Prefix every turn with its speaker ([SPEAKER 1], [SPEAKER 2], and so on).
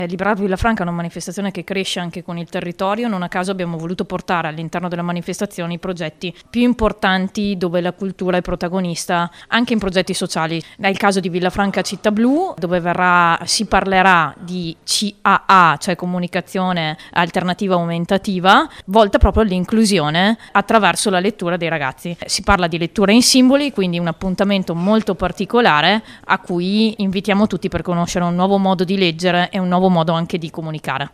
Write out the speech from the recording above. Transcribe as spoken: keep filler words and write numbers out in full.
[SPEAKER 1] Librato Villafranca è una manifestazione che cresce anche con il territorio, non a caso abbiamo voluto portare all'interno della manifestazione i progetti più importanti dove la cultura è protagonista, anche in progetti sociali. È il caso di Villafranca Città Blu, dove verrà, si parlerà di C A A, cioè comunicazione alternativa aumentativa, volta proprio all'inclusione attraverso la lettura dei ragazzi. Si parla di lettura in simboli, quindi un appuntamento molto particolare a cui invitiamo tutti per conoscere un nuovo modo di leggere e un nuovo modo anche di comunicare.